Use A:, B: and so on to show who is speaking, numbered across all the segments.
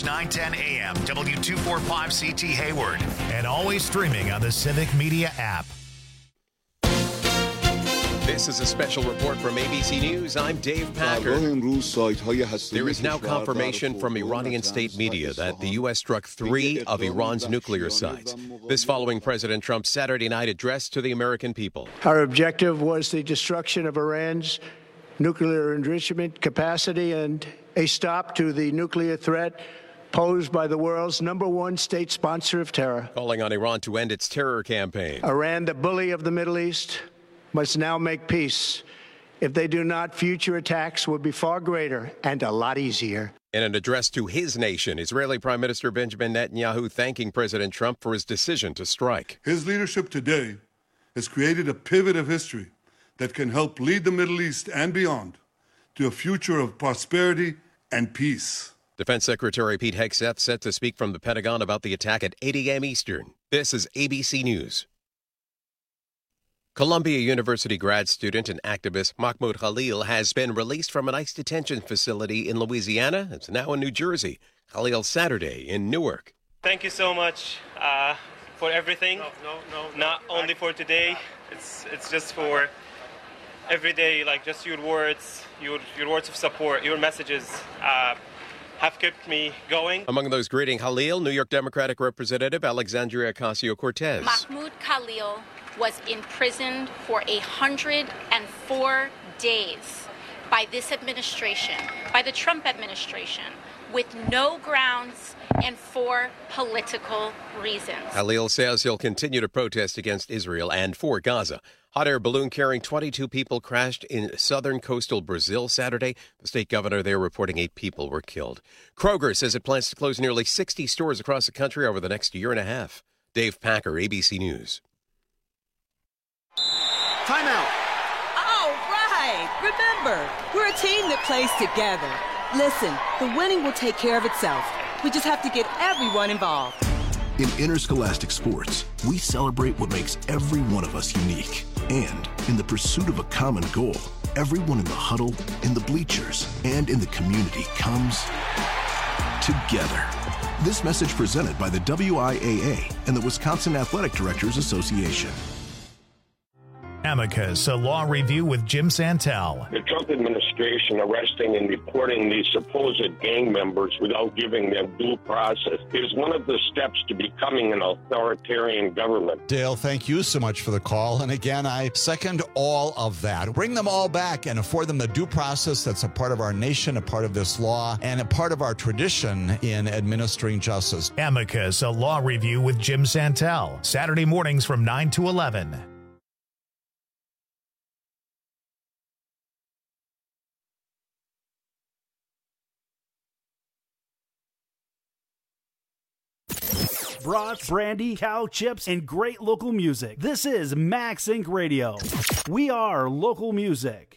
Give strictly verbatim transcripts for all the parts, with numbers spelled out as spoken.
A: nine ten A M, W two forty-five C T Hayward, and always streaming on the Civic Media app.
B: This is a special report from A B C News. I'm Dave Packer. There is now confirmation from Iranian state media that the U S struck three of Iran's nuclear sites. This following President Trump's Saturday night address to the American people.
C: Our objective was the destruction of Iran's nuclear enrichment capacity and a stop to the nuclear threat posed by the world's number one state sponsor of terror.
B: Calling on Iran to end its terror campaign.
C: Iran, the bully of the Middle East, must now make peace. If they do not, future attacks will be far greater and a lot easier.
B: In an address to his nation, Israeli Prime Minister Benjamin Netanyahu thanking President Trump for his decision to strike.
D: His leadership today has created a pivot of history that can help lead the Middle East and beyond to a future of prosperity and peace.
B: Defense Secretary Pete Hegseth set to speak from the Pentagon about the attack at eight a.m. Eastern. This is A B C News. Columbia University grad student and activist Mahmoud Khalil has been released from an ICE detention facility in Louisiana. It's now in New Jersey. Khalil Saturday in Newark.
E: Thank you so much uh, for everything. No, no, no. Not no, only for today. It's it's just for every day. Like just your words, your your words of support, your messages uh, have kept me going.
B: Among those greeting Khalil, New York Democratic Representative Alexandria Ocasio-Cortez.
F: Mahmoud Khalil was imprisoned for one hundred four days by this administration, by the Trump administration, with no grounds and for political reasons.
B: Khalil says he'll continue to protest against Israel and for Gaza. Hot air balloon carrying twenty-two people crashed in southern coastal Brazil Saturday. The state governor there reporting eight people were killed. Kroger says it plans to close nearly sixty stores across the country over the next year and a half. Dave Packer, A B C News.
G: Timeout.
H: All right. Remember, we're a team that plays together. Listen, the winning will take care of itself. We just have to get everyone involved.
I: In interscholastic sports, we celebrate what makes every one of us unique. And in the pursuit of a common goal, everyone in the huddle, in the bleachers, and in the community comes together. This message presented by the W I A A and the Wisconsin Athletic Directors Association.
A: Amicus, a law review with Jim Santel.
J: The Trump administration arresting and deporting these supposed gang members without giving them due process is one of the steps to becoming an authoritarian government.
K: Dale, thank you so much for the call. And again, I second all of that. Bring them all back and afford them the due process that's a part of our nation, a part of this law, and a part of our tradition in administering justice.
A: Amicus, a law review with Jim Santel. Saturday mornings from nine to eleven.
L: Brats, brandy, cow chips, and great local music. This is Max Inc Radio. We are local music.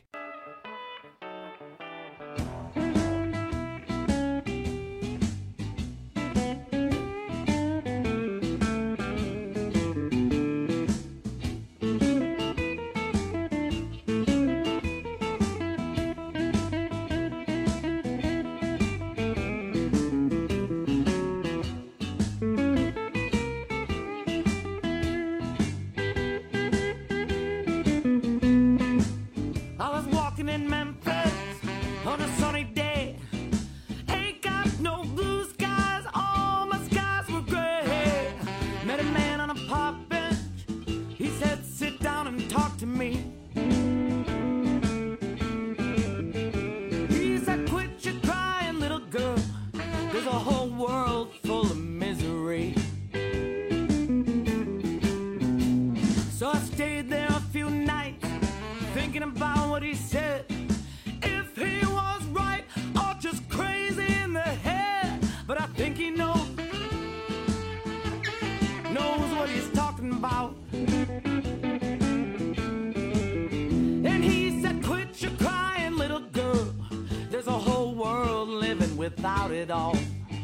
M: Without it all.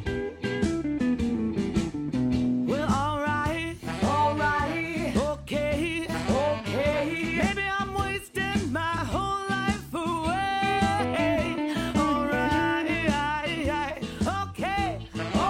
M: Well, alright, alright, okay, okay. Maybe I'm wasting my whole life away. Alright, okay,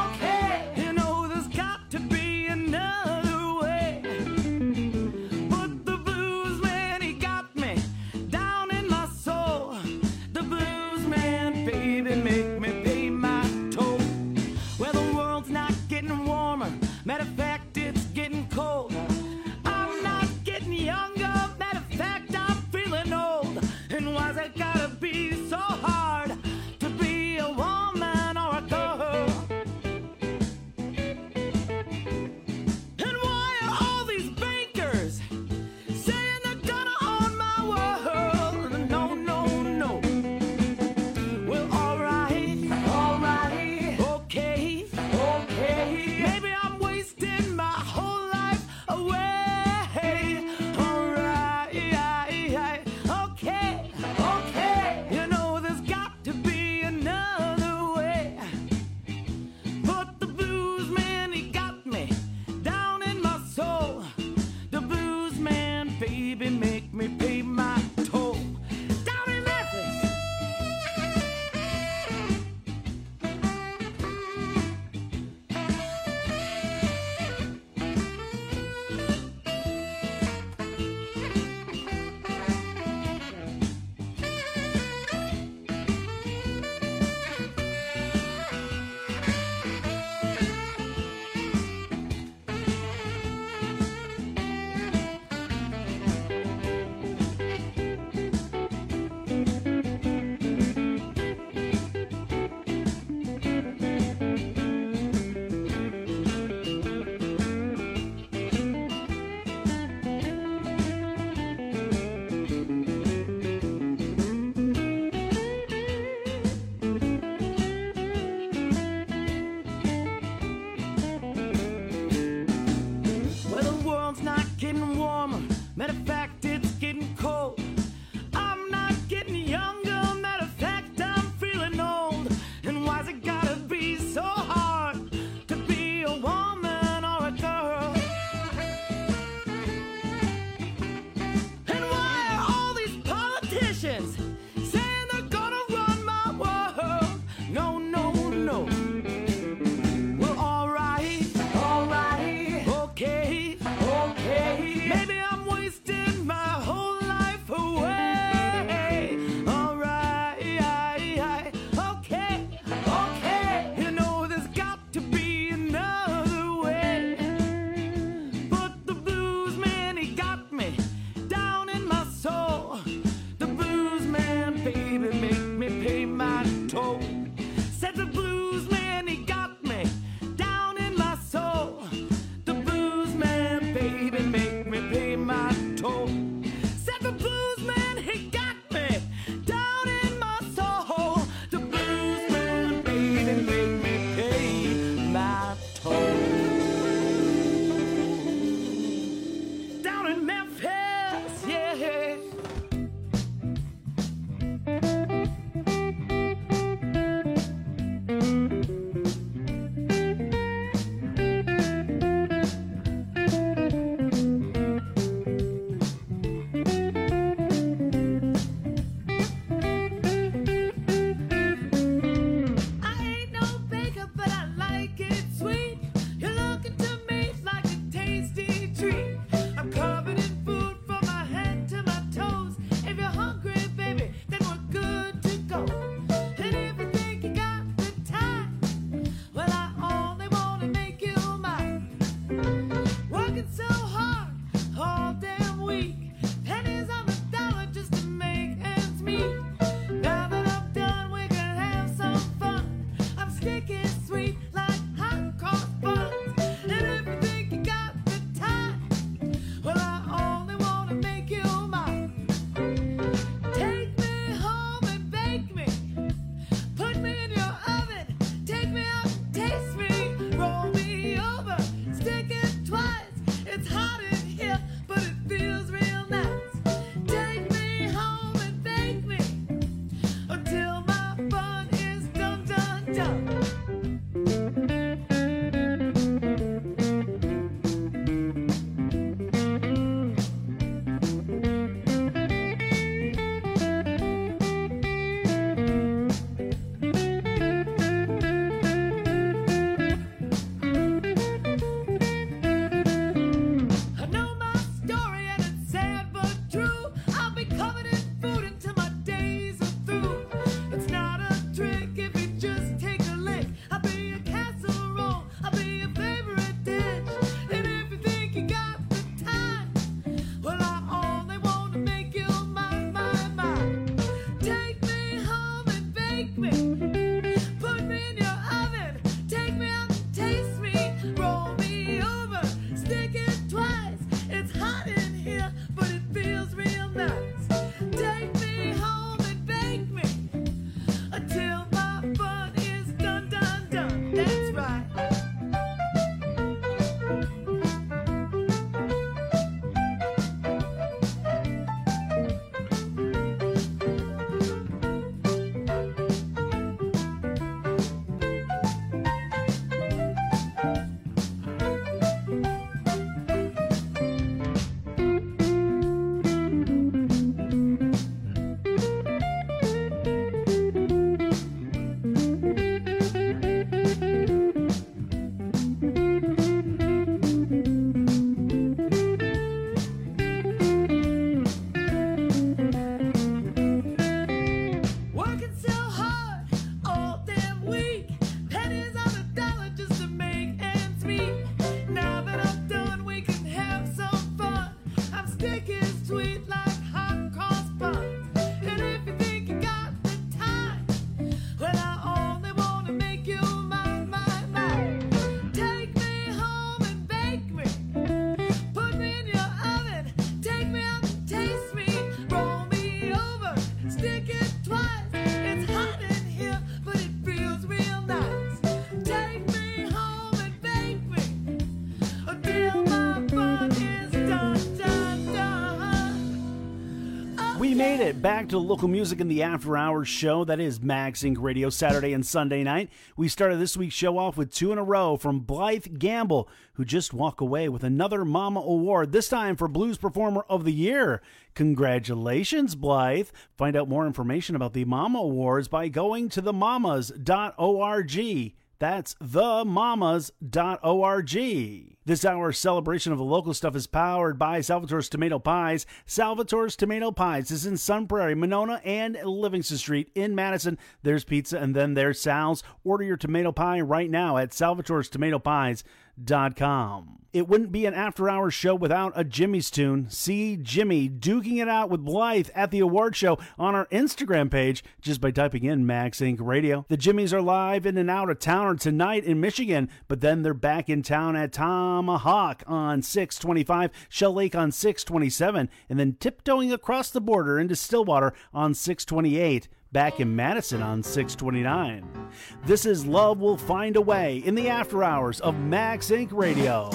L: made it back to local music in the After Hours show. That is Max Inc Radio, Saturday and Sunday night. We started this week's show off with two in a row from Blythe Gamble, who just walked away with another Mama Award, this time for Blues Performer of the Year. Congratulations, Blythe. Find out more information about the Mama Awards by going to the mamas dot org. That's the mamas dot org. This hour's celebration of the local stuff is powered by Salvatore's Tomato Pies. Salvatore's Tomato Pies is in Sun Prairie, Monona, and Livingston Street in Madison. There's pizza, and then there's Sal's. Order your tomato pie right now at salvatores tomato pies dot com. It wouldn't be an after-hours show without a Jimmy's tune. See Jimmy duking it out with Blythe at the award show on our Instagram page just by typing in Max Inc Radio. The Jimmys are live in and out of town tonight in Michigan, but then they're back in town at Tomahawk on six twenty-five, Shell Lake on six twenty-seven, and then tiptoeing across the border into Stillwater on six twenty-eight. Back in Madison on six twenty-nine. This is Love Will Find a Way in the After Hours of Max Inc Radio.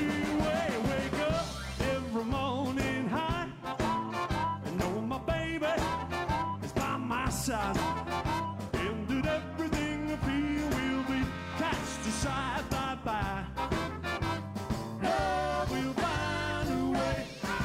M: Baby side. Ended everything I feel will be cast aside. Bye bye. Love will find a way.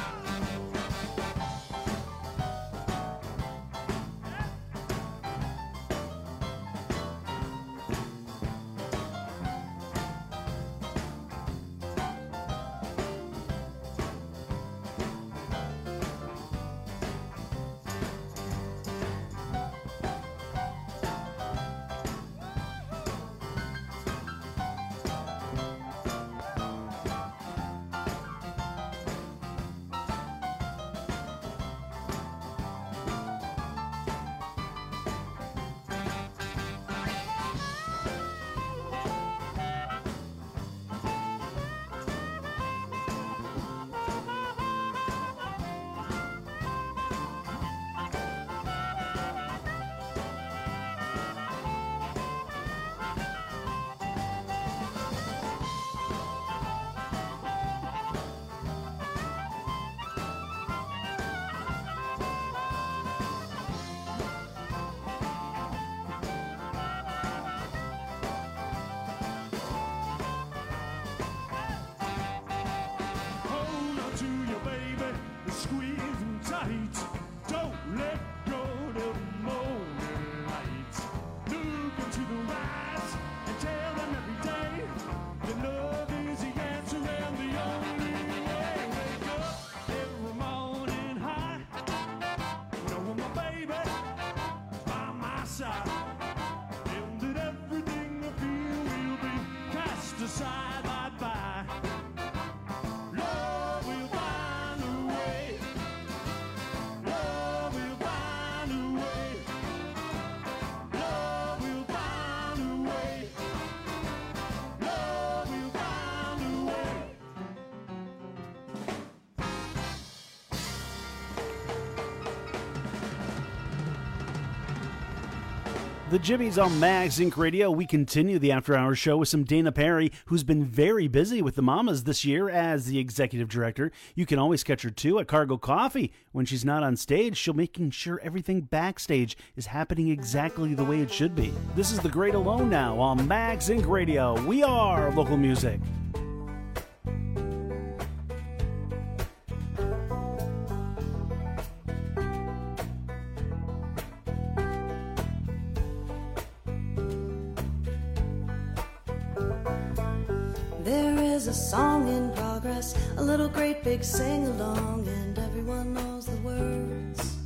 M: Hold on to your baby, squeeze them tight. Don't let go till the morning light. Look into the eyes and tell them every day that love is the answer and the only way. Wake up every morning high, knowing my baby by my side. And that everything I feel will be cast aside. Bye bye. Love will find a way. Love will find a way. Love will find a way. Love will find a way.
L: The Jimmies on Mags Inc Radio. We continue the After Hours show with some Dana Perry, who's been very busy with the Mamas this year as the executive director. You can always catch her, too, at Cargo Coffee. When she's not on stage, she'll making sure everything backstage is happening exactly the way it should be. This is The Great Alone now on Mags Inc Radio. We are local music.
G: There is a song in progress, a little great big sing-along, and everyone knows the words.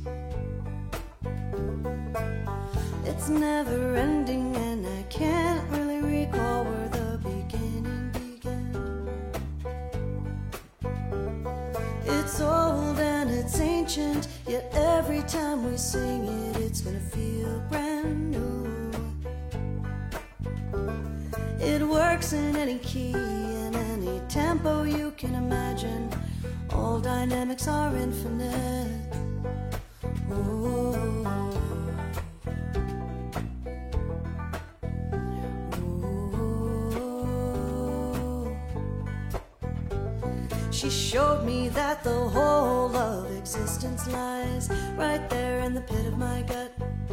G: It's never ending, and I can't really recall where the beginning began. It's old and it's ancient, yet every time we sing it, it's gonna feel brand new. It works in any key, in any tempo you can imagine. All dynamics are infinite. Ooh. Ooh. She showed me that the whole of existence lies right there in the pit of my gut.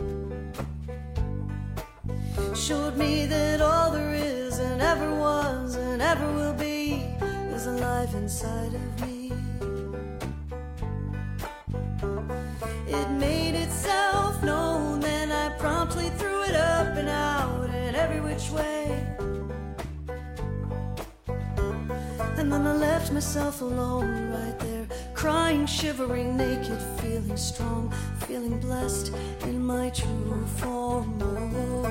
G: Showed me that all there is and ever was and ever will be is alive inside of me. It made itself known, then I promptly threw it up and out and every which way. And then I left myself alone right there, crying, shivering, naked, feeling strong, feeling blessed in my true form. Oh.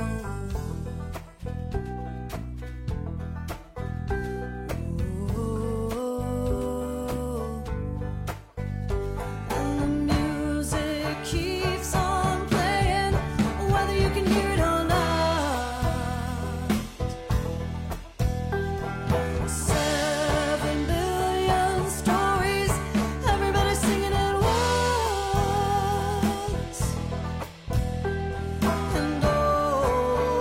G: And oh,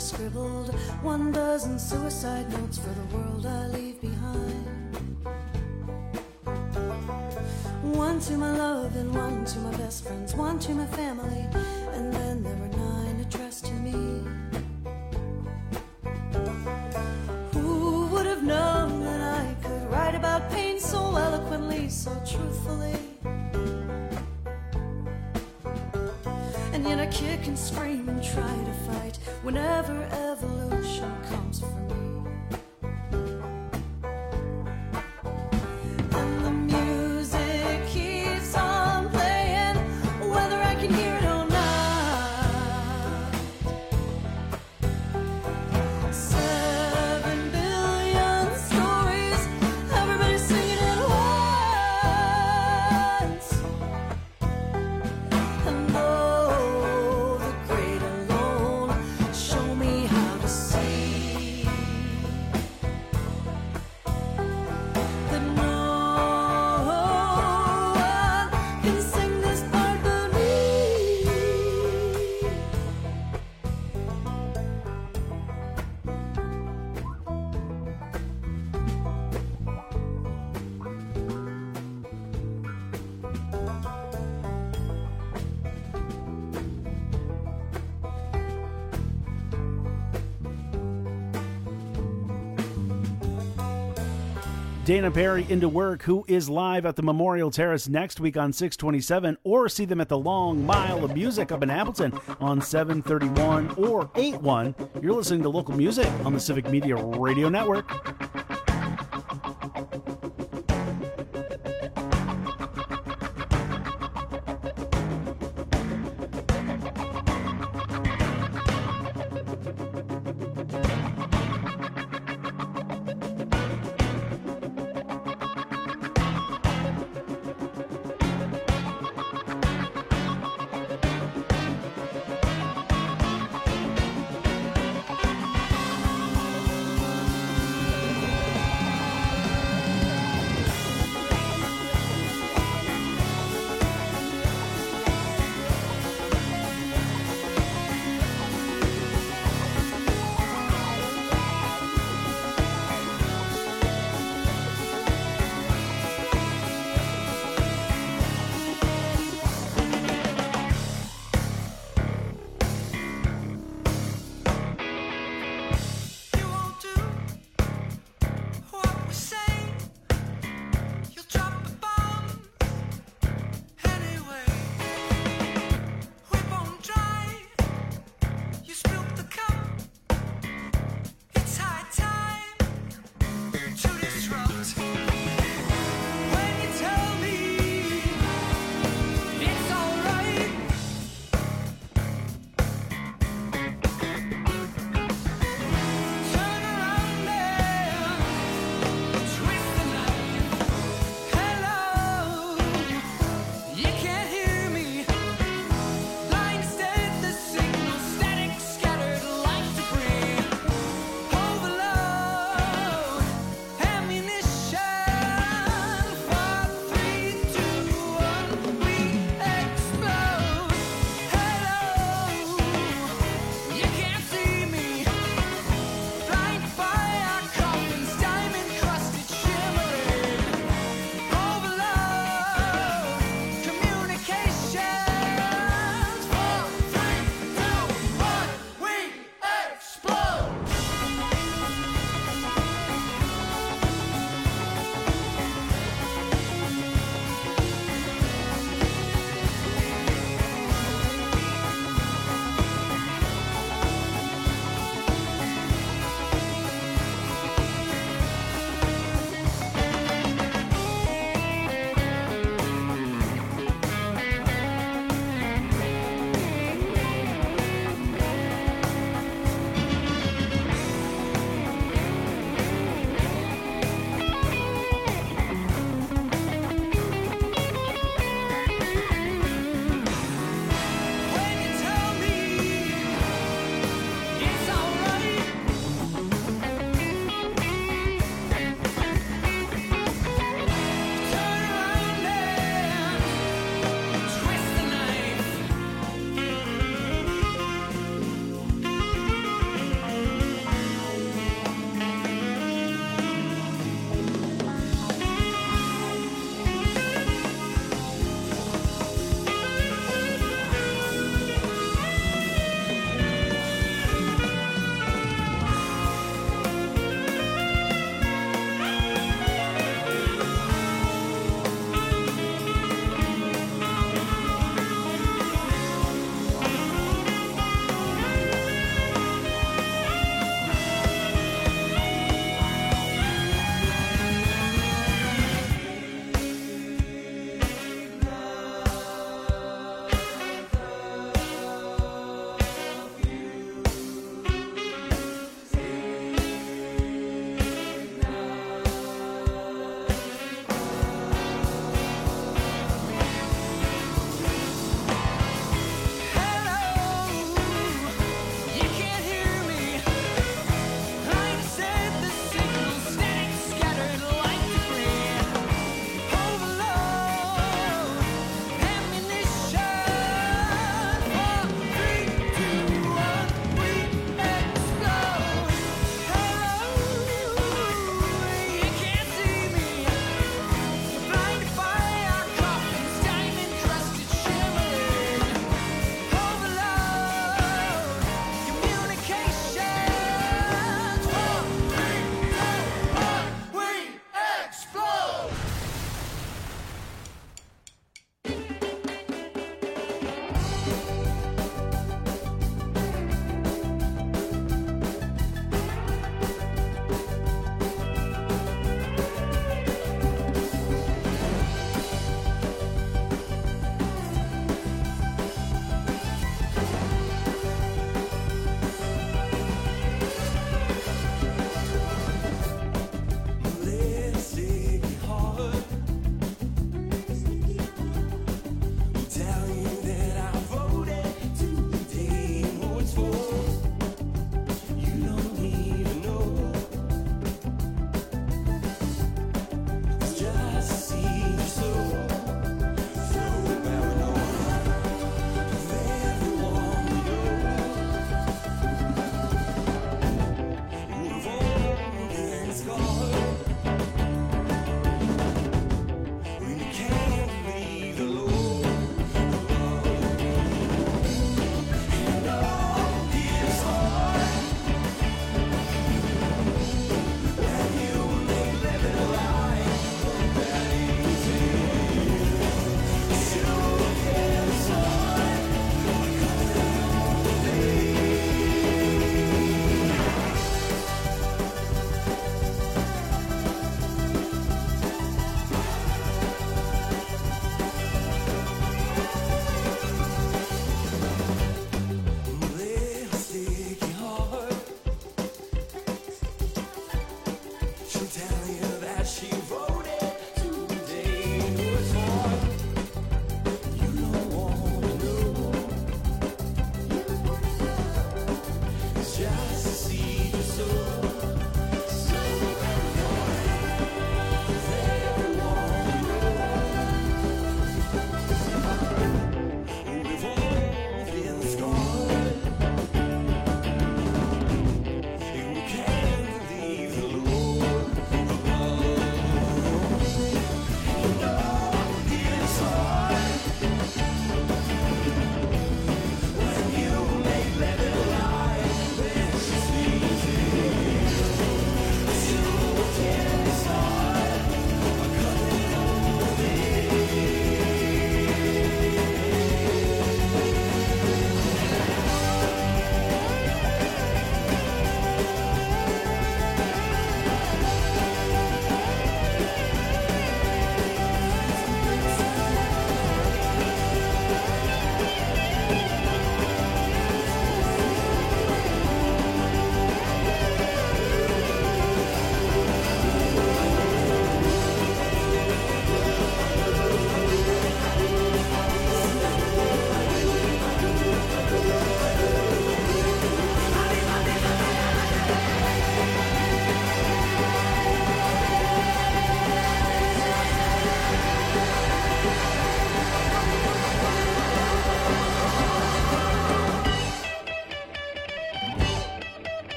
G: scribbled one dozen suicide notes for the world I leave behind. One to my love and one to my best friends, one to my family, and then there were nine addressed to me. Who would have known that I could write about pain so eloquently, so truthfully? And yet I kick and scream and try to fight whenever evolution comes for me. And the music keeps on playing, whether I can hear it or not. Seven billion stories, everybody singing at once. And oh, the great alone show me how to see that no one can sing this part but me.
L: Dana Perry into work, who is live at the Memorial Terrace next week on six twenty-seven, or see them at the Long Mile of Music up in Appleton on seven thirty-one or eighty-one. You're listening to local music on the Civic Media Radio Network.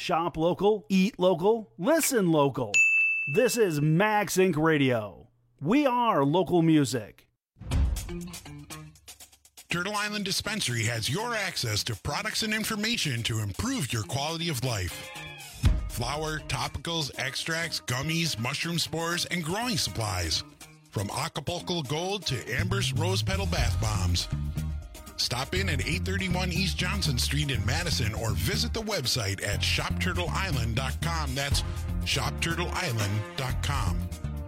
L: Shop local, eat local, listen local. This is Max Inc Radio. We are local music.
N: Turtle Island Dispensary has your access to products and information to improve your quality of life. Flour, topicals, extracts, gummies, mushroom spores, and growing supplies. From Acapulco Gold to Amber's Rose Petal Bath Bombs. Stop in at eight thirty-one East Johnson Street in Madison or visit the website at shop turtle island dot com. That's shop turtle island dot com.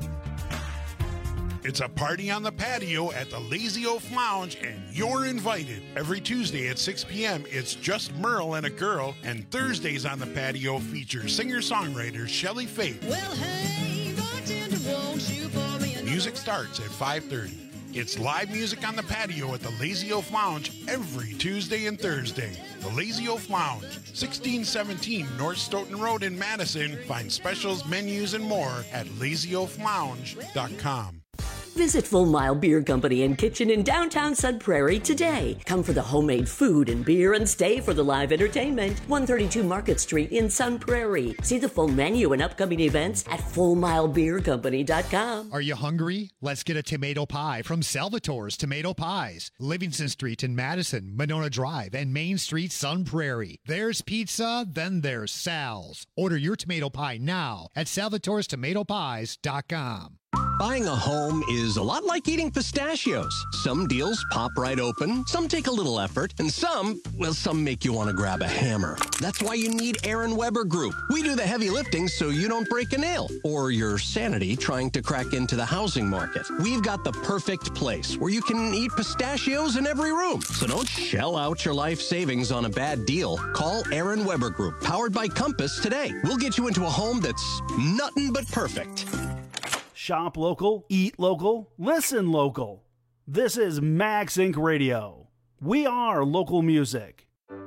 N: It's a party on the patio at the Lazy Oaf Lounge, and you're invited. Every Tuesday at six p.m., it's just Merle and a girl, and Thursdays on the patio feature singer-songwriter Shelley Faith. Well, hey, bartender, won't you pour me another? Music starts at five thirty. It's live music on the patio at the Lazy Oaf Lounge every Tuesday and Thursday. The Lazy Oaf Lounge, sixteen seventeen North Stoughton Road in Madison. Find specials, menus, and more at lazy oaf lounge dot com.
O: Visit Full Mile Beer Company and Kitchen in downtown Sun Prairie today. Come for the homemade food and beer and stay for the live entertainment. one thirty-two Market Street in Sun Prairie. See the full menu and upcoming events at full mile beer company dot com.
P: Are you hungry? Let's get a tomato pie from Salvatore's Tomato Pies. Livingston Street in Madison, Monona Drive, and Main Street, Sun Prairie. There's pizza, then there's Sal's. Order your tomato pie now at salvatores tomato pies dot com.
Q: Buying a home is a lot like eating pistachios. Some deals pop right open, some take a little effort, and some, well, some make you want to grab a hammer. That's why you need Aaron Weber Group. We do the heavy lifting so you don't break a nail or your sanity trying to crack into the housing market. We've got the perfect place where you can eat pistachios in every room. So don't shell out your life savings on a bad deal. Call Aaron Weber Group, powered by Compass, today. We'll get you into a home that's nothing but perfect.
L: Shop local, eat local, listen local. This is Max Inc Radio. We are local music.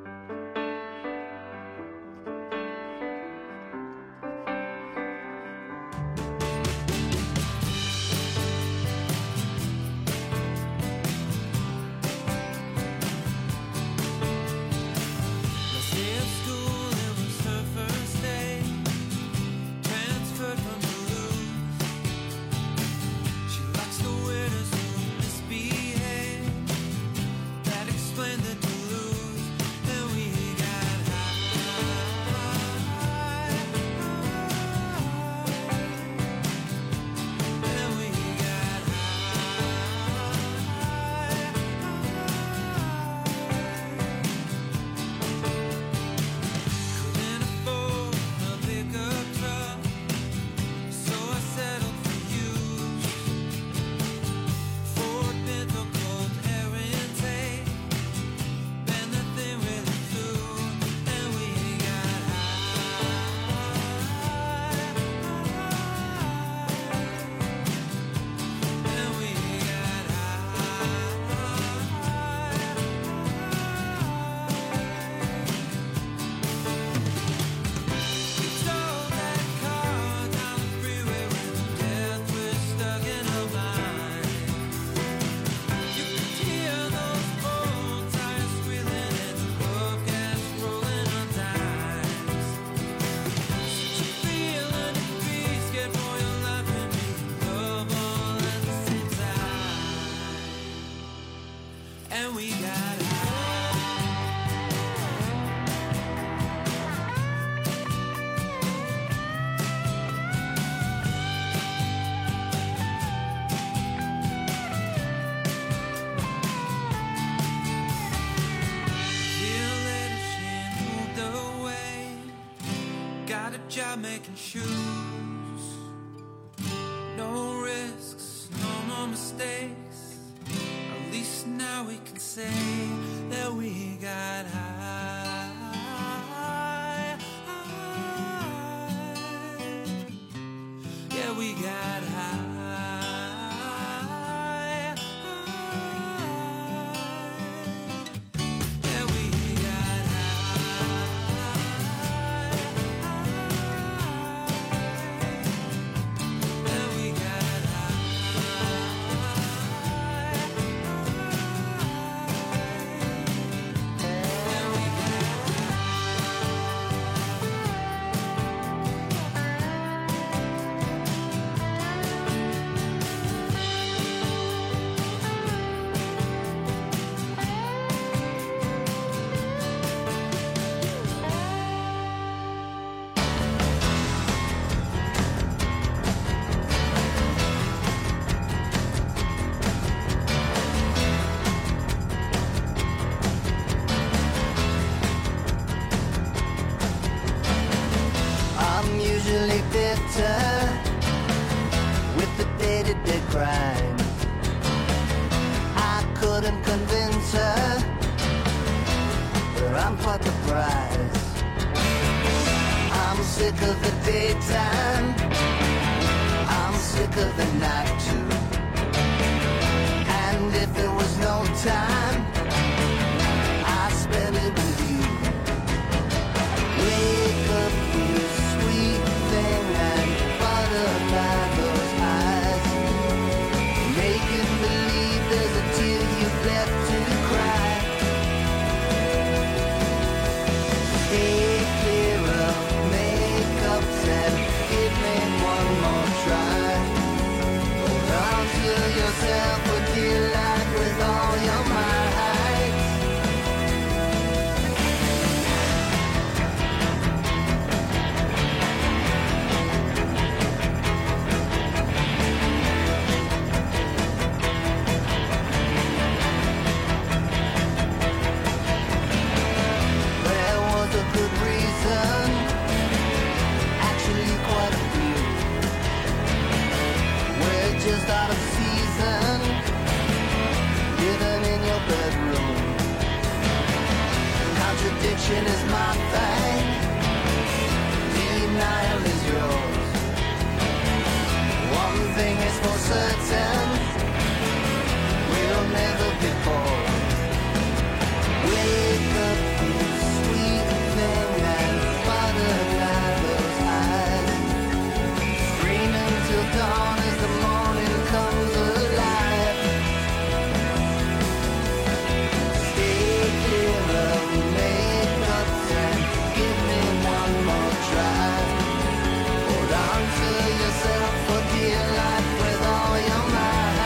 R: Job making shoes, no risks, no more mistakes. At least now we can say that we got high, high. Yeah, we got high.
M: Yeah.
S: her with the day-to-day crime. I couldn't convince her, but I'm part the prize. I'm sick of the daytime, I'm sick of the night too. And if there was no time, I'd spend it with you. Wake up, you sweet thing, and butterfly those eyes. Make it believe there's a tear you've left to cry. Stay clear of makeups and give me one more try. Hold on to yourself for dear life with all your might. There was a good reason, actually quite a few. We're just out of season, living in your bedroom. Contradiction is my thing, denial is yours. One thing is for certain, we'll never be bored. Wake up, you sweet thing, and butterfly those eyes. Screaming till dawn as the morning comes alive. Stay clear of makeups and give me one more try. Hold on to yourself for dear life with all your might.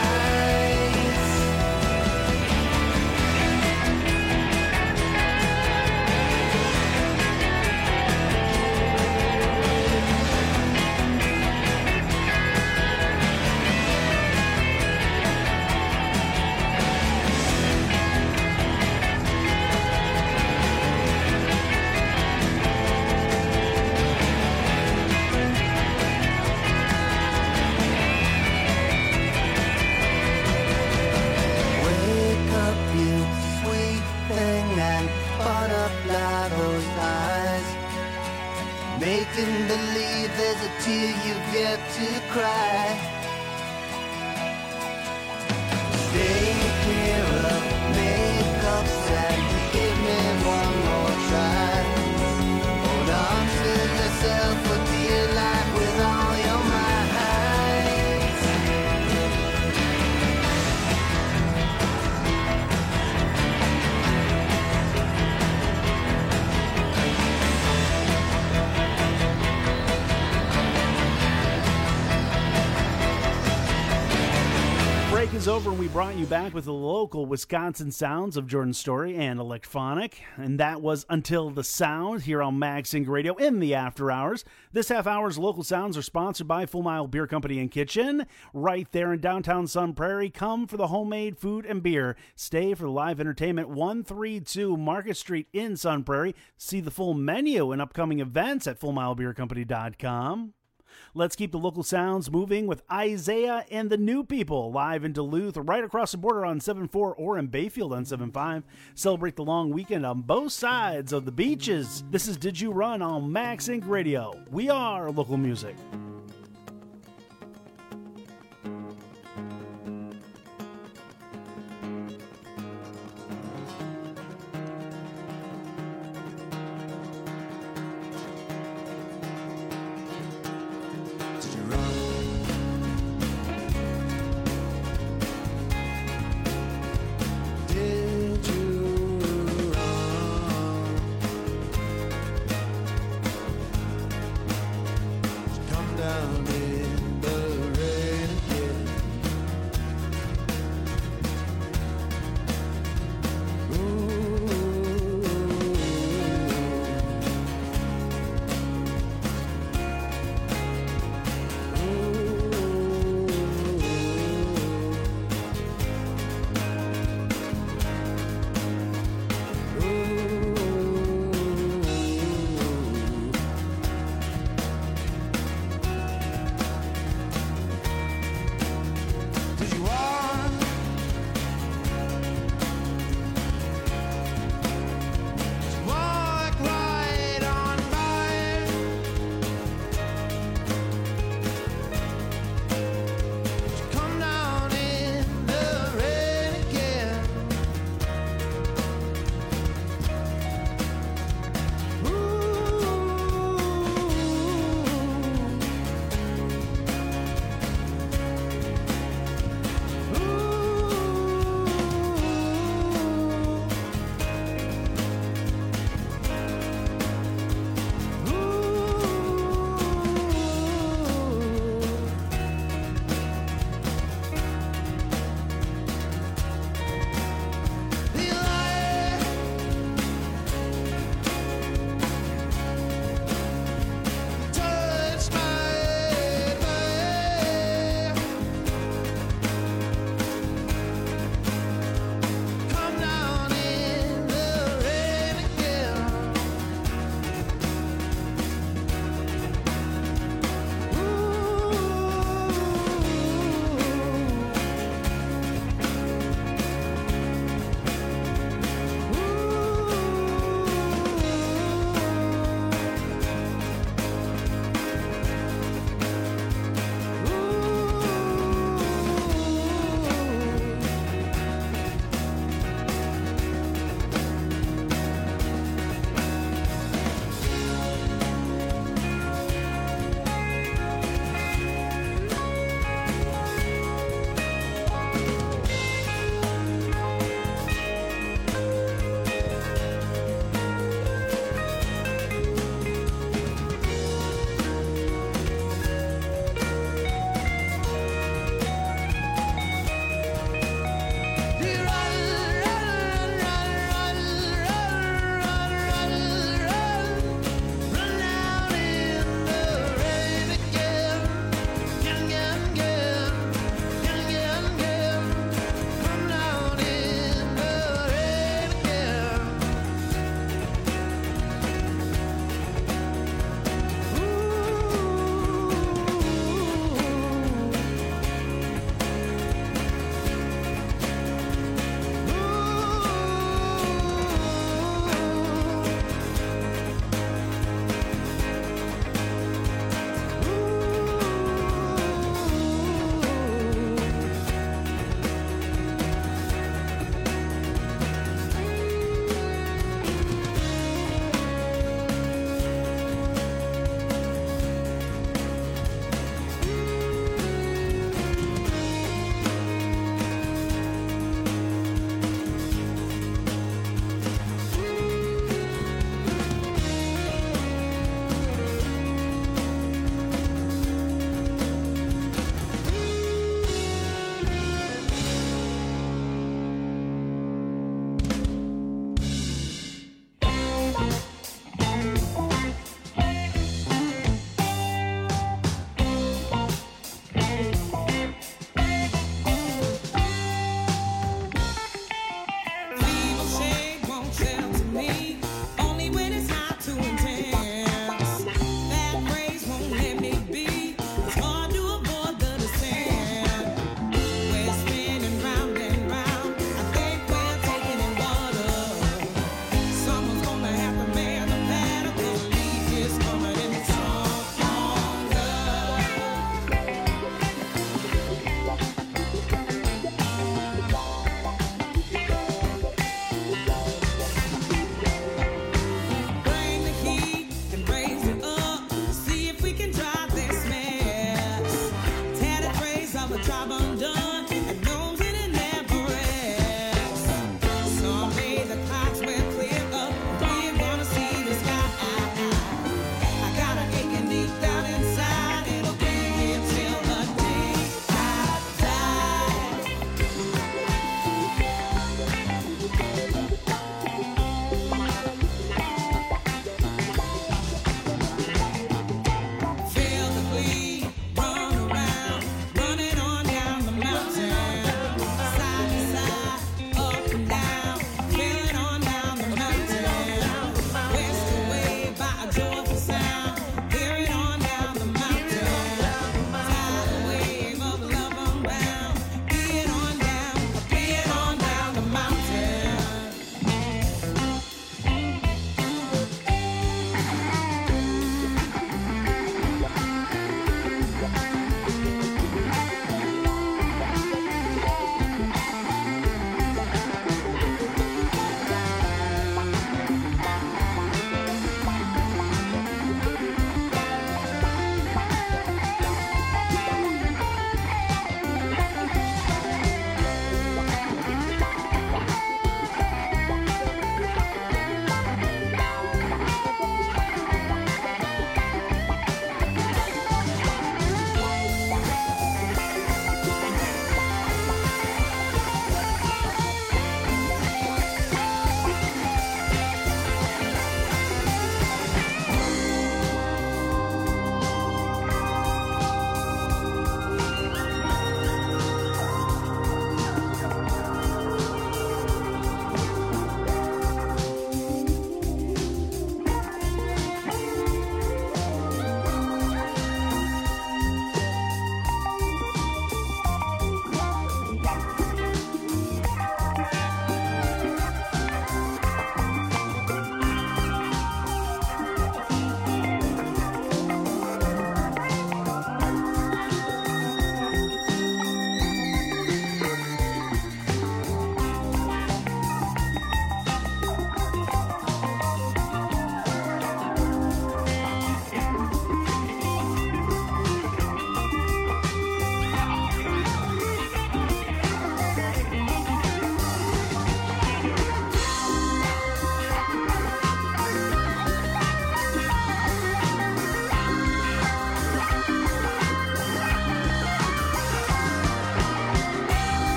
S: Wake up, you sweet thing, and butterfly those eyes. Making believe there's a tear you've yet to cry. Stay clear of makeups and give me one more try. Hold on to yourself for dear life with all your might.
L: Break is over, and we brought you back with the local Wisconsin sounds of Jordan Story and Electronic. And that was Until the Sound here on MagSync Radio in the After Hours. This half hour's local sounds are sponsored by Full Mile Beer Company and Kitchen. Right there in downtown Sun Prairie. Come for the homemade food and beer. Stay for the live entertainment. one thirty-two Market Street in Sun Prairie. See the full menu and upcoming events at full mile beer company dot com. Let's keep the local sounds moving with Isaiah and the New People live in Duluth, right across the border on seven four, or in Bayfield on seven five. Celebrate the long weekend on both sides of the beaches. This is Did You Run on MagSync Radio. We are local music.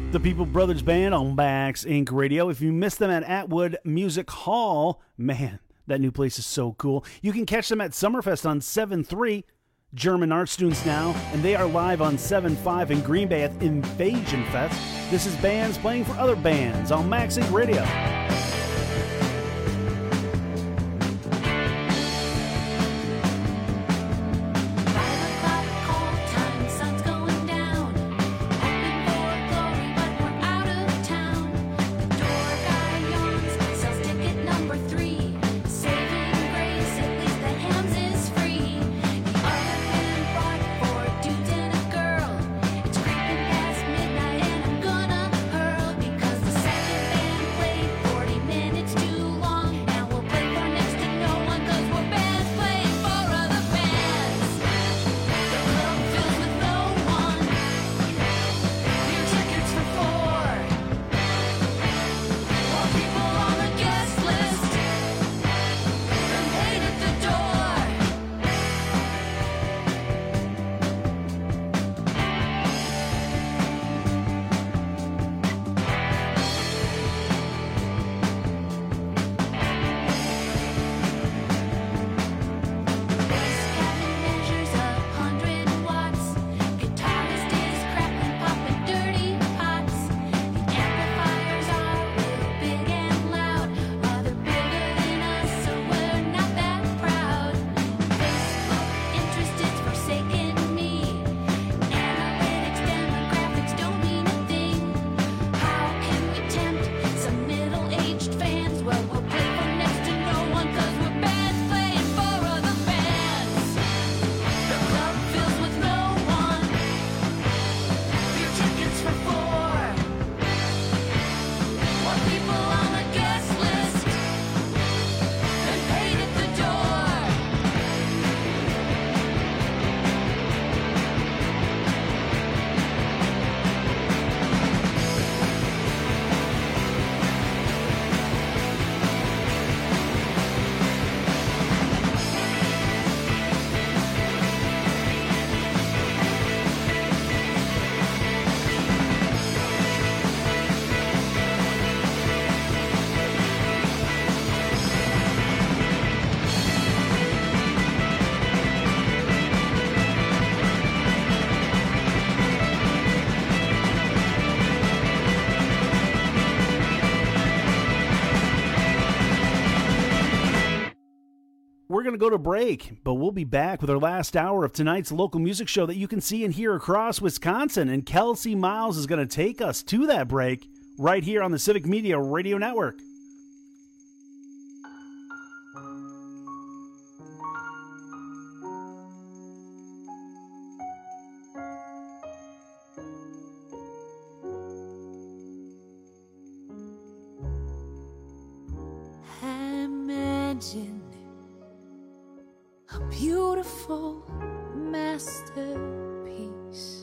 L: The People Brothers Band on Max Incorporated. Radio. If you missed them at Atwood Music Hall, man, that new place is so cool. You can catch them at Summerfest on seven three. German art students now, and they are live on seven five in Green Bay at Invasion Fest. This is bands playing for other bands on Max Inc Radio. We're going to go to break, but we'll be back with our last hour of tonight's local music show that you can see and hear across Wisconsin. And Kelsey Miles is going to take us to that break right here on the Civic Media Radio Network.
T: Imagine a beautiful masterpiece,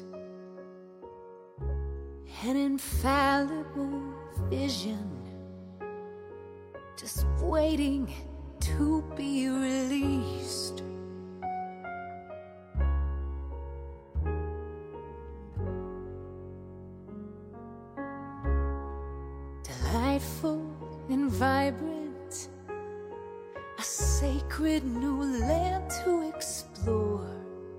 T: an infallible vision, just waiting to be released. Delightful and vibrant, a sacred new land to explore.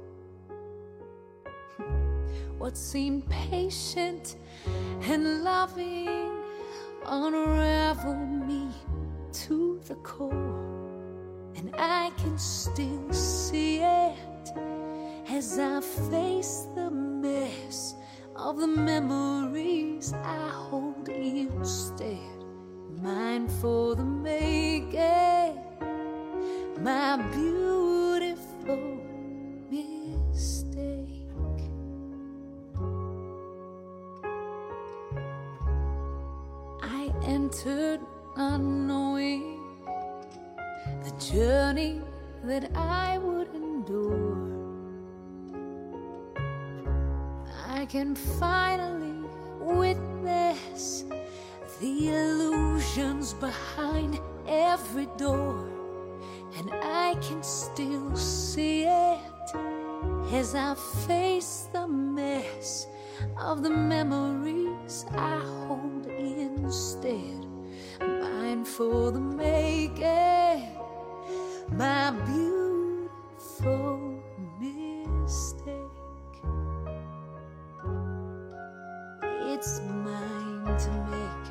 T: What seemed patient and loving unraveled me to the core, and I can still see it as I face the mess of the memories I hold instead. Mine for the making, my beautiful mistake. I entered unknowing the journey that I would endure. I can finally witness the illusions behind every door, and I can still see it as I face the mess of the memories I hold instead. Mine for the making, my beautiful mistake. It's mine to make,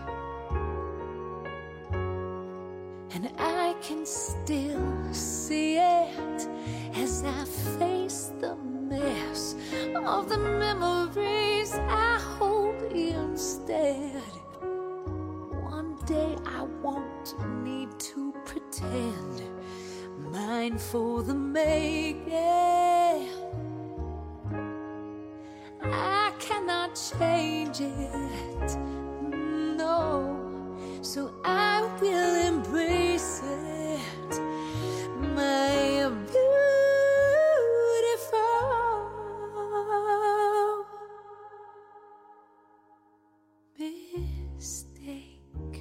T: and I can still see it as I face the mess of the memories I hold instead. One day I won't need to pretend. Mine for the making. I cannot change it, no, so I will embrace it. My beautiful mistake.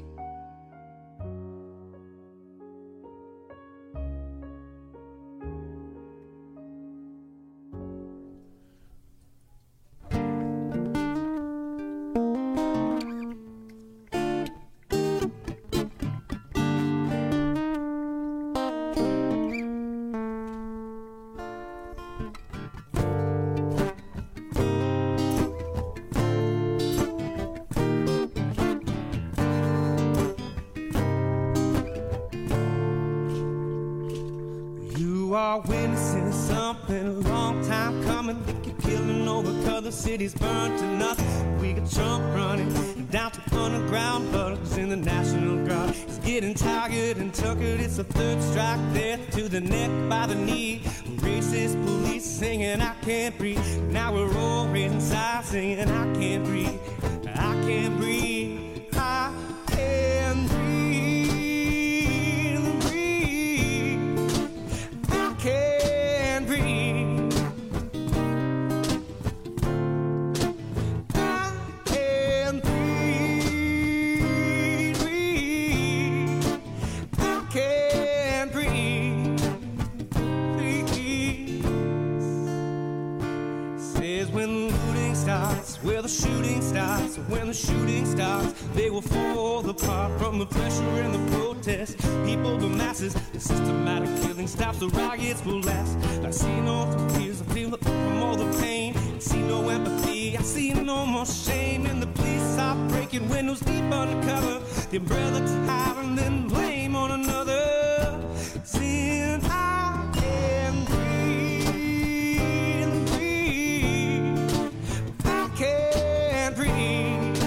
U: Witnessing something a long time coming. We keep killing over cause the city's burned to nothing. We got Trump running down to underground bugs in the National Guard. He's getting tired and tuckered. It's a third strike, death to the neck by the knee. Racist police singing I can't breathe. Now we're all inside singing I can't breathe. I can't breathe. I can't breathe. Can't breathe. I can't breathe, breathe. I can't breathe, breathe. Says when the looting starts, where the shooting starts. When the shooting starts, they will fall apart from the pressure and the protest. People, the masses, the systematic killing stops. The riots will last. I see no tears, I feel the from all the pain. I see no empathy, I see no more shame. And the police are breaking windows deep undercover. The umbrella to hide and then blame on another. Saying I can breathe, breathe. I can't breathe.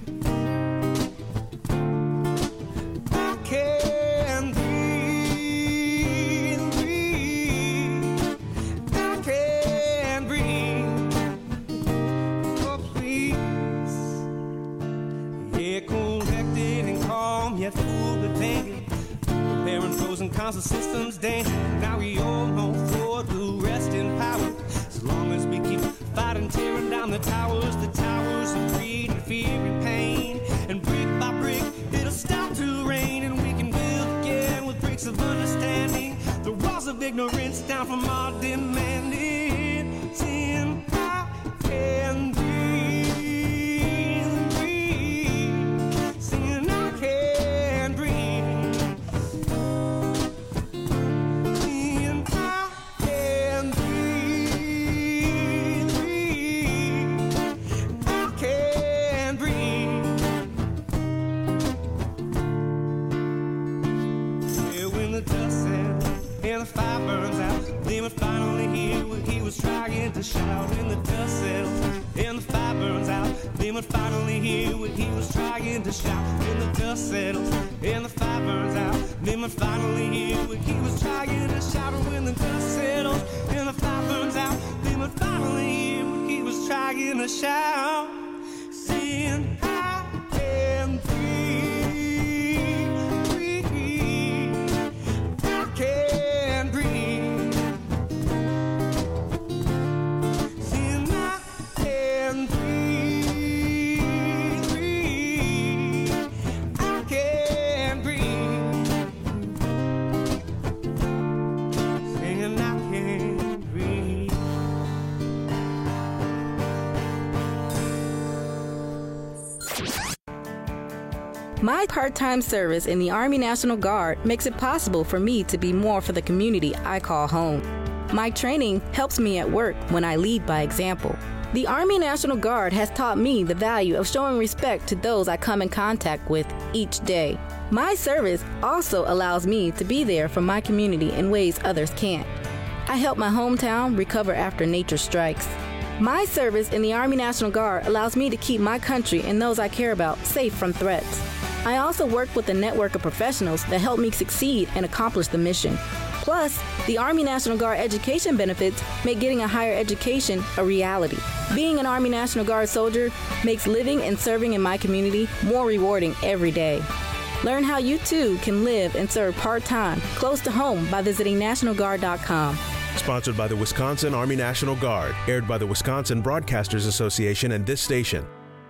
U: I can't breathe, breathe. I can't breathe. Oh, please. Yeah, collected and calm, yet full of danger. Preparing pros and cons of systems danger. Now we all know for the rest in power. As long as we keep fighting, tearing down the towers, the towers of greed and fear and pain. And brick by brick, it'll start to rain, and we can build again with bricks of understanding. The walls of ignorance down from our demanding. Saying I can breathe, breathe. Saying I can breathe. Saying I can breathe, breathe. I can breathe. Yeah, when the dust settles and the fire burns out, then we finally hear what he was trying to shout. When the dust settles and the fire burns out, then we finally hear what he was trying to shout. When the dust settles and the fire burns out, then we finally hear what he was trying to shout. And when the dust settles and the fire burns out, then we finally hear what he was trying to shout. Saying I can breathe, breathe. I can breathe. Saying I can breathe, breathe. I can breathe. Saying I can breathe.
C: My part-time service in the Army National Guard makes it possible for me to be more for the community I call home. My training helps me at work when I lead by example. The Army National Guard has taught me the value of showing respect to those I come in contact with each day. My service also allows me to be there for my community in ways others can't. I help my hometown recover after nature strikes. My service in the Army National Guard allows me to keep my country and those I care about safe from threats. I also work with a network of professionals that help me succeed and accomplish the mission. Plus, the Army National Guard education benefits make getting a higher education a reality. Being an Army National Guard soldier makes living and serving in my community more rewarding every day. Learn how you too can live and serve part-time, close to home by visiting National Guard dot com.
V: Sponsored by the Wisconsin Army National Guard. Aired by the Wisconsin Broadcasters Association and this station.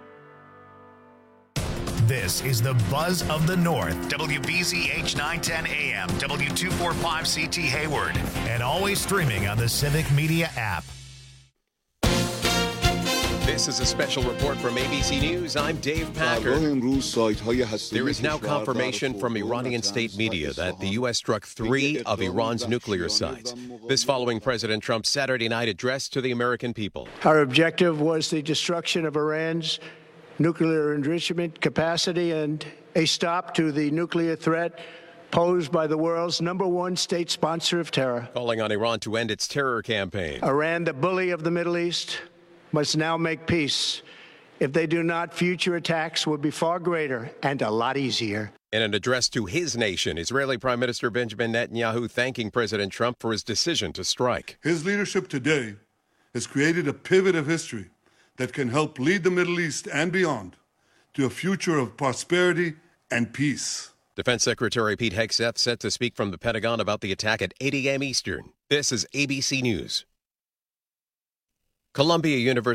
A: This is the Buzz of the North. W B Z H nine ten A M, W two forty-five C T Hayward, and always streaming on the Civic Media app.
B: This is a special report from A B C News. I'm Dave Packer. There is now confirmation from Iranian state media that the U S struck three of Iran's nuclear sites. This following President Trump's Saturday night address to the American people.
W: Our objective was the destruction of Iran's nuclear enrichment capacity and a stop to the nuclear threat posed by the world's number one state sponsor of terror.
B: Calling on Iran to end its terror campaign.
W: Iran, the bully of the Middle East, must now make peace. If they do not, future attacks will be far greater and a lot easier.
B: In an address to his nation, Israeli Prime Minister Benjamin Netanyahu thanking President Trump for his decision to strike.
D: His leadership today has created a pivot of history that can help lead the Middle East and beyond to a future of prosperity and peace.
B: Defense Secretary Pete Hegseth set to speak from the Pentagon about the attack at eight a.m. Eastern. This is A B C News. Columbia University